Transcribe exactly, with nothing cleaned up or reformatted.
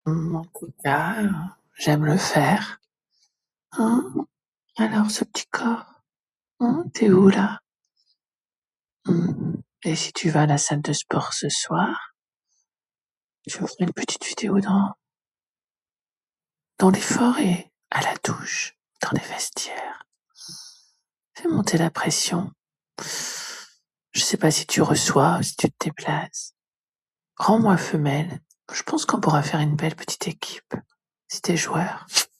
Mmh, en tout cas, heu, j'aime le faire. Hein? Alors ce petit corps, hein, tu es où là? Mmh. Et si tu vas à la salle de sport ce soir je ferai une petite vidéo dans dans les forêts, à la douche, dans les vestiaires. Fais monter la pression. Je sais pas si tu reçois ou si tu te déplaces. Rends-moi femelle, je pense qu'on pourra faire une belle petite équipe, si tu es joueur.